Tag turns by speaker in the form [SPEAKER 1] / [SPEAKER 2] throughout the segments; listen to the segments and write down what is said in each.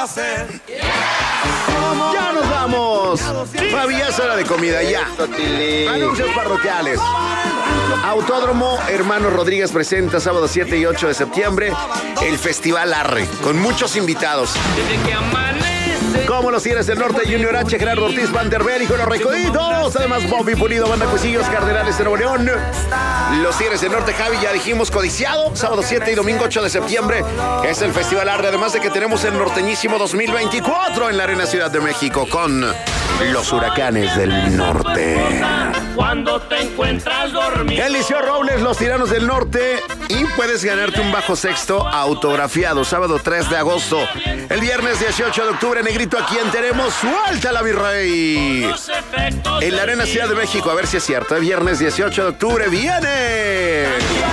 [SPEAKER 1] Ya nos vamos. Fabi, ya es hora de comida, ya. Anuncios parroquiales. Autódromo Hermanos Rodríguez presenta sábado 7 y 8 de septiembre el Festival Arre, con muchos invitados. Como los Tigres del Norte, Junior H, Gerardo Ortiz, Vanderbilt, Hijo de los Recoditos. Además, Bobby Pulido, Banda Cuisillos, Cardenales de Nuevo León. Los Tigres del Norte, Javi, ya dijimos, codiciado. Sábado 7 y domingo 8 de septiembre es el Festival Arre. Además de que tenemos el Norteñísimo 2024 en la Arena Ciudad de México con los Huracanes del Norte.
[SPEAKER 2] Cuando te encuentras dormido.
[SPEAKER 1] El Liceo Robles, los Tiranos del Norte. Y puedes ganarte un bajo sexto autografiado. Sábado 3 de agosto. El viernes 18 de octubre, Negrito, ¿a quién tenemos? ¡Suéltala, mi rey! En la Arena Ciudad de México, a ver si es cierto. El viernes 18 de octubre viene.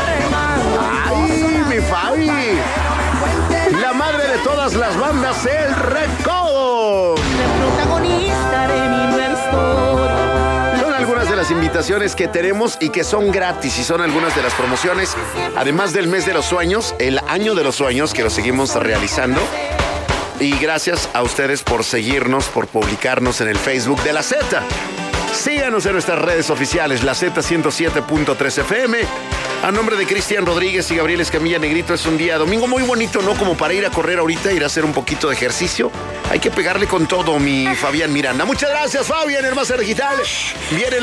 [SPEAKER 1] ¡Ay, mi Fabi! La madre de todas las bandas, El Recodo.
[SPEAKER 3] Protagonista de mi nueva historia.
[SPEAKER 1] Son algunas de las invitaciones que tenemos y que son gratis, y son algunas de las promociones, además del mes de los sueños, el año de los sueños, que lo seguimos realizando. Y gracias a ustedes por seguirnos, por publicarnos en el Facebook de La Z. Síganos en nuestras redes oficiales, La Z 107.3 FM. A nombre de Cristian Rodríguez y Gabriel Escamilla, Negrito, es un día domingo muy bonito, ¿no? Como para ir a correr ahorita, ir a hacer un poquito de ejercicio. Hay que pegarle con todo, mi Fabián Miranda. Muchas gracias, Fabián, el Máster Digital. Viene